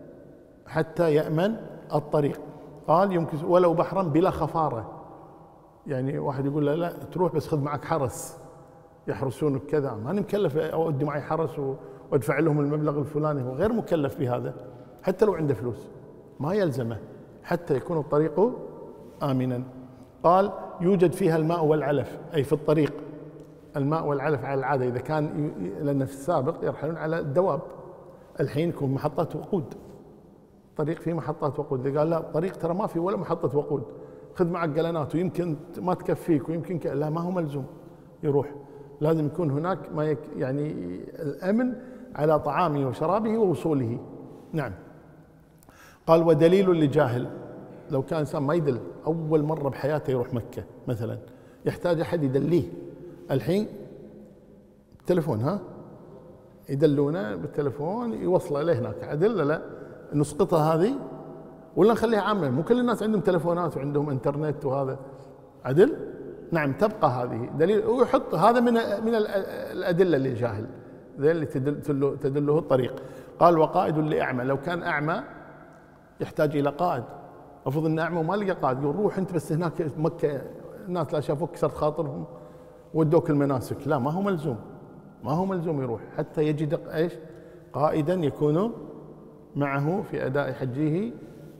حتى يأمن الطريق. قال يمكن ولو بحرا بلا خفارة، يعني واحد يقول له لا تروح بس خذ معك حرس يحرسونك كذا، ماني مكلف أودي معي حرس وادفع لهم المبلغ الفلاني، هو غير مكلف بهذا حتى لو عنده فلوس، ما يلزمه حتى يكون الطريق آمنا. قال يوجد فيها الماء والعلف، أي في الطريق الماء والعلف على العادة، إذا كان لأن في السابق يرحلون على الدواب، الحين يكون محطات وقود، طريق فيه محطات وقود، قال لا الطريق ترى ما في ولا محطة وقود، خذ معك قلنات ويمكن ما تكفيك ويمكن ك... لا ما هو ملزوم يروح، لازم يكون هناك ما يك... يعني الأمن على طعامه وشرابه ووصوله. نعم. قال ودليل لجاهل، لو كان إنسان ما يدل أول مرة بحياته يروح مكة مثلا، يحتاج أحد يدليه، الحين التلفون ها يدلونه بالتلفون يوصله إليه هناك، عدل لا نسقطها هذه ولا نخليها عامة، مو كل الناس عندهم تلفونات وعندهم انترنت وهذا، عدل؟ نعم تبقى هذه دليل، ويحط هذا من من الأدلة للجاهل، ذي اللي تدل تدله الطريق. قال وقائد لأعمى، لو كان أعمى يحتاج إلى قائد، المفروض إن أعمى وما لقى قائد، يقول روح أنت بس هناك مكة الناس لا شافوك كسرت خاطرهم ودوك المناسك، لا ما هو ملزوم، ما هو ملزوم يروح حتى يجد ايش؟ قائدا يكون معه في أداء حجه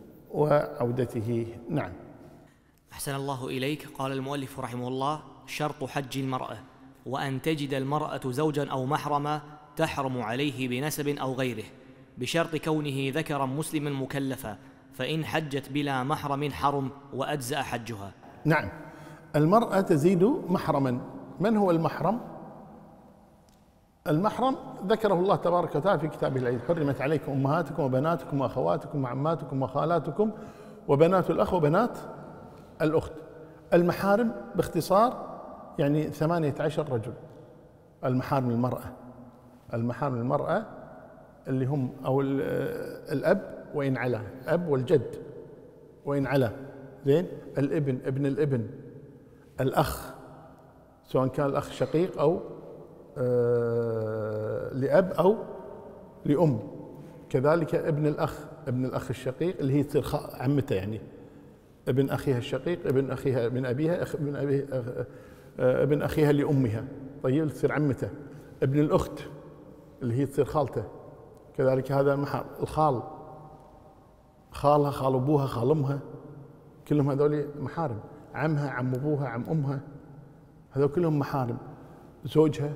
وعودته. نعم. أحسن الله إليك. قال المؤلف رحمه الله شرط حج المرأة وأن تجد المرأة زوجا أو محرما تحرم عليه بنسب أو غيره، بشرط كونه ذكرا مسلما مكلفا، فإن حجت بلا محرم حرم وأجزأ حجها. نعم. المرأة تزيد محرما. من هو المحرم؟ المحرم ذكره الله تبارك وتعالى في كتابه العزيز، حرمت عليكم أمهاتكم وبناتكم وأخواتكم وعماتكم وخالاتكم وبنات الأخ وبنات الأخت. المحارم باختصار يعني ثمانية عشر رجل، المحارم المرأة، المحارم المرأة اللي هم أو الأب وإن علا، الأب والجد وإن علا، زين، الابن، ابن الابن، الأخ سواء كان الأخ شقيق أو آه لأب أو لأم، كذلك ابن الأخ، ابن الأخ الشقيق اللي هي تصير عمته، يعني ابن أخيها الشقيق، ابن أخيها من أبيها، أخ ابن أبيه آه ابن أخيها لأمها، طيب تصير عمته. ابن الأخت اللي هي تصير خالته، كذلك هذا محارم. الخال، خالها، خال أبوها، خال أمها، كلهم هذول محارم. عمها، عم أبوها، عم أمها، هذول كلهم محارم. زوجها،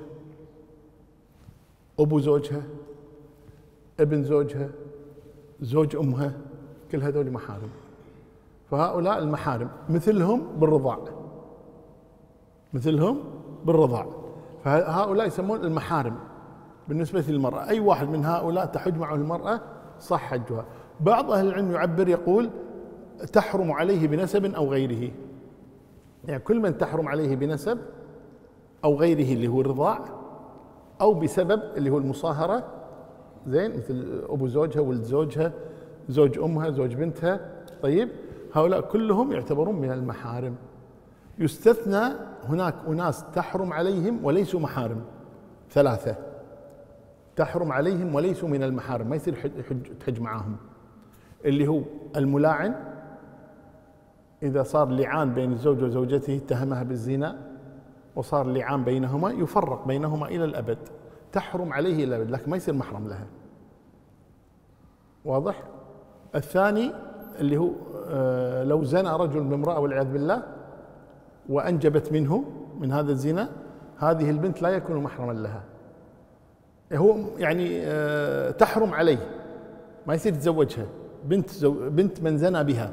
أبو زوجها، ابن زوجها، زوج أمها، كل هذول محارم. فهؤلاء المحارم مثلهم بالرضاع، مثلهم بالرضاع، فهؤلاء يسمون المحارم بالنسبة للمرأة. أي واحد من هؤلاء تحج معه المرأة صح حجها. بعض أهل العلم يعبر يقول تحرم عليه بنسب أو غيره، يعني كل من تحرم عليه بنسب أو غيره اللي هو الرضاع، أو بسبب اللي هو المصاهرة، زين، مثل أبو زوجها، ولد زوجها، زوج أمها، زوج بنتها، طيب هؤلاء كلهم يعتبرون من المحارم. يستثنى هناك أناس تحرم عليهم وليسوا محارم، ثلاثة تحرم عليهم وليسوا من المحارم، ما يصير تحج معاهم، اللي هو الملاعن، إذا صار لعان بين الزوج وزوجته اتهمها بالزنا وصار لعان بينهما يفرق بينهما إلى الأبد، تحرم عليه إلى الأبد، لكن ما يصير محرم لها. واضح؟ الثاني اللي هو آه لو زنى رجل بامرأة والعياذ بالله وأنجبت منه من هذا الزنا، هذه البنت لا يكون محرما لها، هو يعني آه تحرم عليه، ما يصير يتزوجها، بنت زو بنت من زنى بها.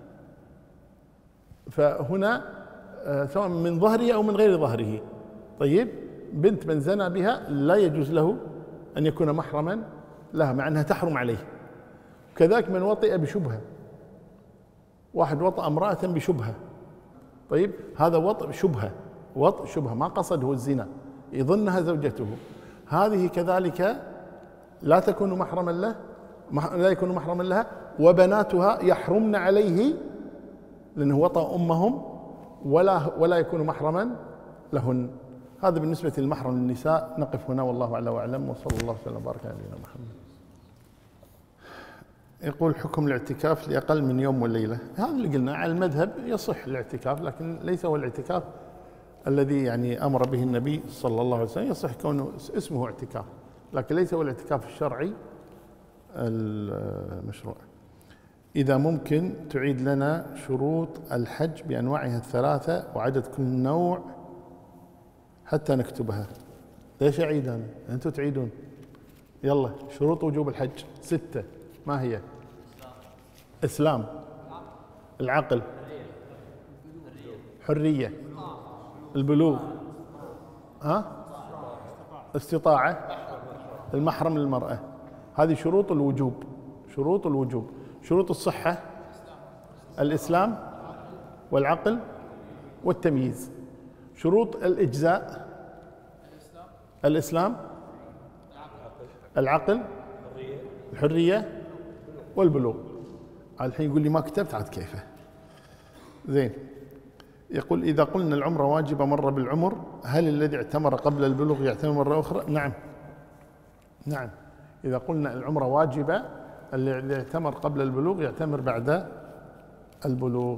فهنا آه سواء من ظهره أو من غير ظهره. طيب بنت من زنى بها لا يجوز له أن يكون محرما لها مع أنها تحرم عليه. كذلك من وطئ بشبهة، واحد وطأ امرأة بشبهة، طيب هذا وطئ شبهة، وطئ شبهة ما قصده الزنا، يظنها زوجته، هذه كذلك لا تكون محرما له، لا يكون محرما لها، وبناتها يحرمن عليه لأنه وطأ أمهم ولا ولا يكون محرما لهن. هذا بالنسبة للمحرم للنساء. نقف هنا والله أعلى وأعلم، وصلى الله وسلم وبارك على نبينا محمد. يقول حكم الاعتكاف لأقل من يوم وليلة. هذا اللي قلنا على المذهب يصح الاعتكاف، لكن ليس هو الاعتكاف الذي يعني أمر به النبي صلى الله عليه وسلم. يصح كونه اسمه اعتكاف، لكن ليس هو الاعتكاف الشرعي المشروع. إذا ممكن تعيد لنا شروط الحج بأنواعها الثلاثة وعدد كل نوع حتى نكتبها. ليش أعيد أنا؟ أنتم تعيدون. يلا، شروط وجوب الحج ستة، ما هي؟ إسلام، العقل، حرية، البلوغ، ها؟ استطاعة، المحرم للمرأة. هذه شروط الوجوب. شروط الوجوب. شروط الصحة الإسلام والعقل والتمييز. شروط الإجزاء الإسلام، العقل، الحرية والبلوغ. الحين يقول لي ما كتبت، عاد كيفه. زين. يقول إذا قلنا العمرة واجبة مرة بالعمر، هل الذي اعتمر قبل البلوغ يعتمر مرة أخرى؟ نعم نعم. إذا قلنا العمرة واجبة، الذي اعتمر قبل البلوغ يعتمر بعد البلوغ.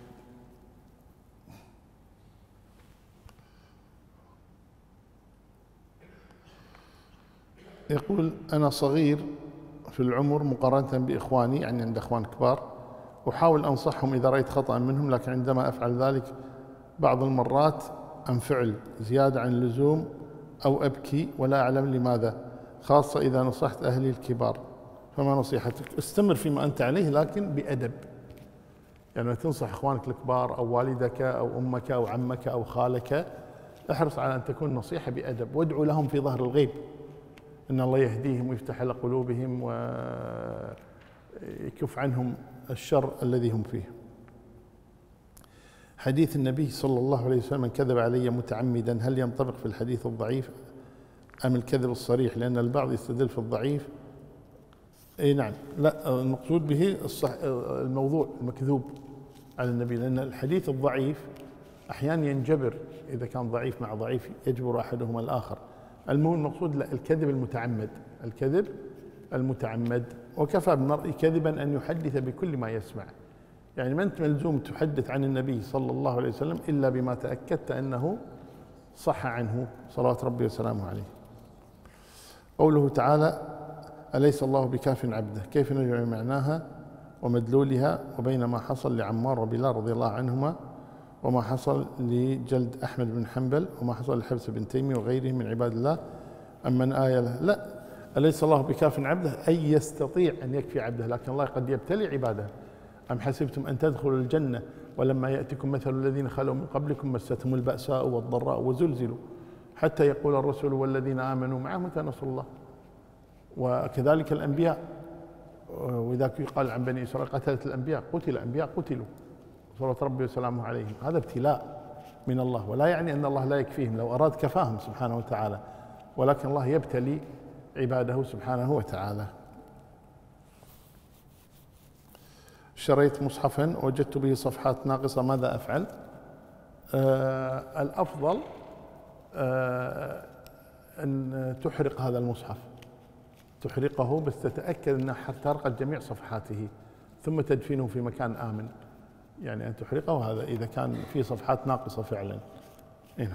يقول أنا صغير في العمر مقارنة بإخواني، يعني عند إخوان كبار، أحاول أنصحهم إذا رأيت خطأ منهم، لكن عندما أفعل ذلك بعض المرات أنفعل زيادة عن اللزوم أو أبكي ولا أعلم لماذا، خاصة إذا نصحت أهلي الكبار. فما نصيحتك؟ استمر فيما أنت عليه لكن بأدب. يعني تنصح إخوانك الكبار أو والدك أو أمك أو عمك أو خالك، احرص على أن تكون نصيحة بأدب، وادعو لهم في ظهر الغيب إن الله يهديهم ويفتح على قلوبهم ويكف عنهم الشر الذي هم فيه. حديث النبي صلى الله عليه وسلم من كذب علي متعمدا، هل ينطبق في الحديث الضعيف أم الكذب الصريح؟ لأن البعض يستدل في الضعيف. اي نعم، لا المقصود به الصح الموضوع المكذوب على النبي، لأن الحديث الضعيف أحيانا ينجبر، إذا كان ضعيف مع ضعيف يجبر أحدهما الآخر. المهم المقصود لا، الكذب المتعمد، الكذب المتعمد. وكفى بالمرء كذبا أن يحدث بكل ما يسمع. يعني ما أنت ملزوم تحدث عن النبي صلى الله عليه وسلم إلا بما تأكدت أنه صح عنه صلوات ربي وسلامه عليه. قوله تعالى أليس الله بكاف عبده، كيف نجمع معناها ومدلولها وبين ما حصل لعمار وبلال رضي الله عنهما وما حصل لجلد أحمد بن حنبل وما حصل لحبس بن تيمية وغيرهم من عباد الله؟ أم من آية له؟ لا، أليس الله بكاف عبده أي يستطيع أن يكفي عبده، لكن الله قد يبتلي عباده. أم حسبتم أن تدخلوا الجنة ولما يأتكم مثل الذين خلوا من قبلكم مستهم البأساء والضراء وزلزلوا حتى يقول الرسول والذين آمنوا معه متى نصر الله. وكذلك الأنبياء، وإذا يقال عن بني إسرائيل قتلت الأنبياء، قتل الأنبياء قتلوا صلوات ربي وسلامه عليهم. هذا ابتلاء من الله، ولا يعني أن الله لا يكفيهم، لو أراد كفاهم سبحانه وتعالى، ولكن الله يبتلي عباده سبحانه وتعالى. اشتريت مصحفا وجدت به صفحات ناقصة، ماذا أفعل؟ آه الأفضل آه أن تحرق هذا المصحف، تحرقه، بس تتأكد أنها احترقت جميع صفحاته ثم تدفنه في مكان آمن. يعني أن تحرقه هذا إذا كان في صفحات ناقصة فعلا. نعم.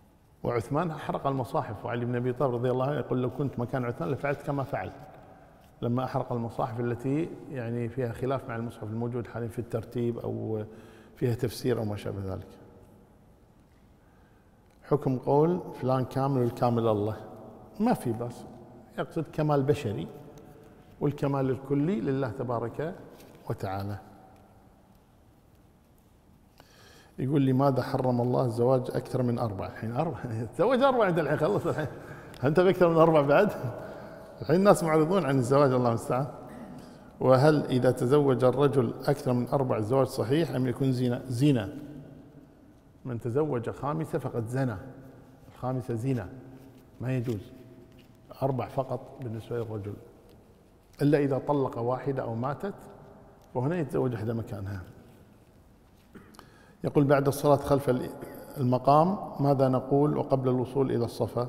وعثمان حرق المصاحف، وعلي بن أبي طالب رضي الله عنه يقول لو كنت مكان عثمان لفعلت كما فعل. لما أحرق المصاحف التي يعني فيها خلاف مع المصحف الموجود حاليا في الترتيب أو فيها تفسير أو ما شابه ذلك. حكم قول فلان كامل والكامل الله، ما في بس، يقصد كمال بشري، والكمال الكلي لله تبارك وتعالى. يقول لماذا حرم الله الزواج أكثر من أربع؟ الحين أربع تزوج أربع عند الحين خلص، الحين أنت بأكثر من أربع بعد؟ الحين الناس معرضون عن الزواج الله المستعان. وهل إذا تزوج الرجل أكثر من أربع الزواج صحيح أم يكون زنا؟ زنا، من تزوج خامسة فقد زنى، الخامسة زنا، ما يجوز. أربع فقط بالنسبة للرجل، إلا إذا طلق واحدة أو ماتت وهنا يتزوج إحدى مكانها. يقول بعد الصلاة خلف المقام ماذا نقول وقبل الوصول إلى الصفا؟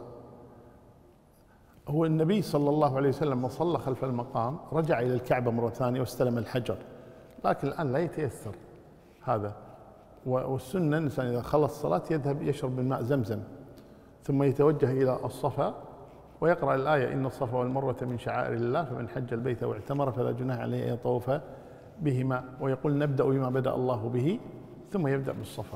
هو النبي صلى الله عليه وسلم لما صلى خلف المقام رجع إلى الكعبة مرة ثانية واستلم الحجر، لكن الآن لا يتيسر هذا. والسنة الإنسان إذا خلص الصلاة يذهب يشرب من ماء زمزم ثم يتوجه إلى الصفا ويقرأ الآية إن الصفا والمروة من شعائر الله فمن حج البيت واعتمر فلا جناح عليه أن يطوف بهما، ويقول نبدأ بما بدأ الله به ثم يبدأ بالصفا.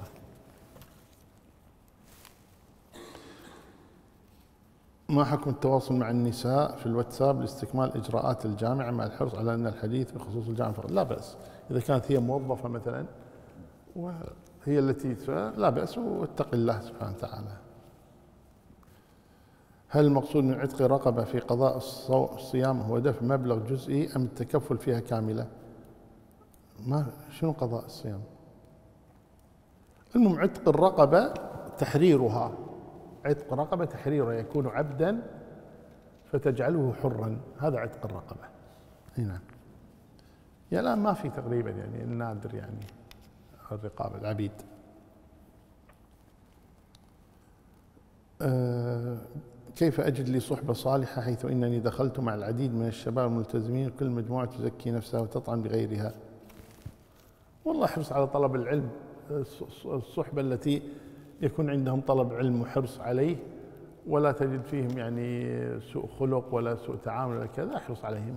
ما حكم التواصل مع النساء في الواتساب لاستكمال إجراءات الجامعة مع الحرص على أن الحديث بخصوص الجامعة فقط؟ لا بأس، إذا كانت هي موظفة مثلا وهي التي لا بأس، واتق الله سبحانه وتعالى. هل المقصود من عتق رقبة في قضاء الصيام هو دفع مبلغ جزئي أم التكفل فيها كاملة؟ ما شنو قضاء الصيام؟ المهم عتق الرقبة تحريرها، عتق رقبة تحريرها، يكون عبدا فتجعله حرا، هذا عتق الرقبة. هنا يا الآن ما في تقريبا، يعني النادر يعني الرقابة العبيد. أه كيف أجد لي صحبة صالحة حيث إنني دخلت مع العديد من الشباب الملتزمين كل مجموعة تزكي نفسها وتطعن بغيرها؟ والله احرص على طلب العلم، الصحبة التي يكون عندهم طلب علم وحرص عليه ولا تجد فيهم يعني سوء خلق ولا سوء تعامل ولا كذا، احرص عليهم.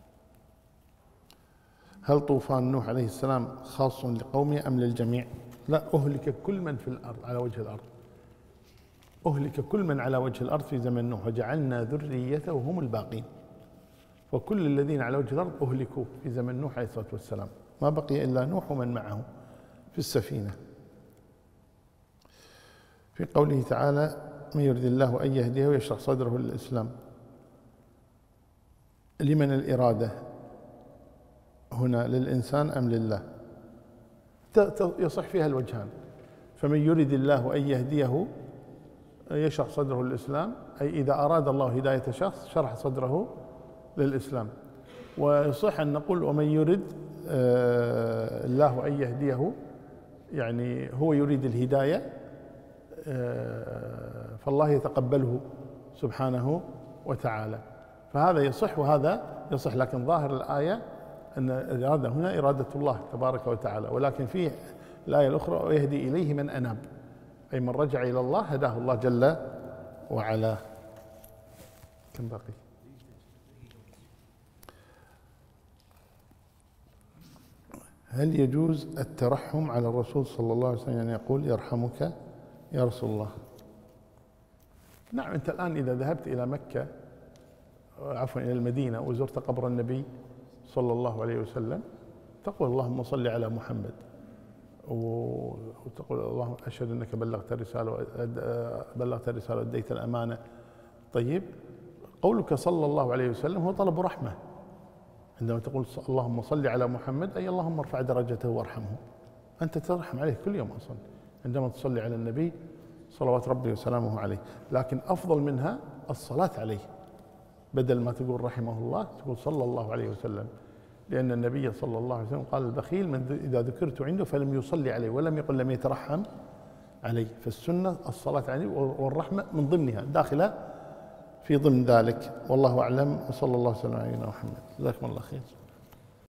هل طوفان نوح عليه السلام خاص لقومه أم للجميع؟ لا، أهلك كل من في الأرض على وجه الأرض، أهلك كل من على وجه الأرض في زمن نوح وجعلنا ذريته هم الباقين، وكل الذين على وجه الأرض أهلكوا في زمن نوح عليه الصلاة والسلام، ما بقي إلا نوح ومن معه في السفينة. في قوله تعالى من يريد الله أن يهديه ويشرح صدره للإسلام، لمن الإرادة هنا، للإنسان أم لله؟ يصح فيها الوجهان. فمن يريد الله أن يهديه يشرح صدره للإسلام، أي إذا أراد الله هداية شخص شرح صدره للإسلام. ويصح أن نقول ومن يريد الله أن يهديه، يعني هو يريد الهداية فالله يتقبله سبحانه وتعالى، فهذا يصح وهذا يصح. لكن ظاهر الآية أن الإرادة هنا إرادة الله تبارك وتعالى، ولكن فيه الآية الأخرى ويهدي إليه من أناب، أي من رجع إلى الله هداه الله جل وعلا. كم باقي؟ هل يجوز الترحم على الرسول صلى الله عليه وسلم، يعني يقول يرحمك يا رسول الله؟ نعم، أنت الآن إذا ذهبت إلى مكة عفوا إلى المدينة وزرت قبر النبي صلى الله عليه وسلم تقول اللهم صل على محمد، وتقول اللهم أشهد أنك بلغت الرسالة بلغت الرسالة وأديت الأمانة. طيب، قولك صلى الله عليه وسلم هو طلب رحمة، عندما تقول اللهم صل على محمد أي اللهم ارفع درجته وارحمه، أنت ترحم عليه كل يوم أصلا عندما تصلي على النبي صلوات ربي وسلامه عليه. لكن أفضل منها الصلاة عليه، بدل ما تقول رحمه الله تقول صلى الله عليه وسلم، لأن النبي صلى الله عليه وسلم قال البخيل من إذا ذكرت عنده فلم يصلي عليه، ولم يقل لم يترحم عليه. فالسنة الصلاة عليه والرحمة من ضمنها، داخلة في ضمن ذلك. والله أعلم، وصلى الله وسلم على نبينا محمد. جزاكم الله خير.